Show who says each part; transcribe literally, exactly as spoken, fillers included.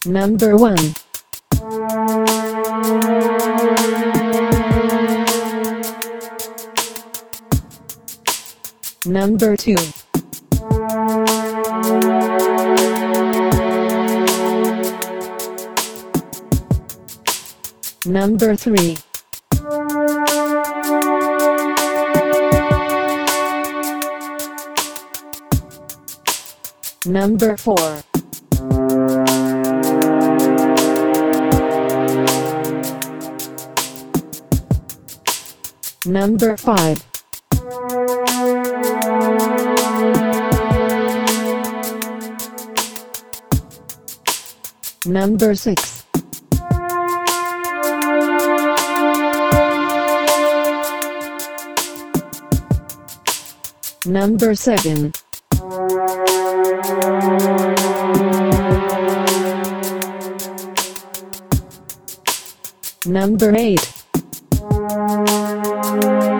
Speaker 1: Number one. Number two. Number three. Number four. Number five. Number six. Number seven. Number eight.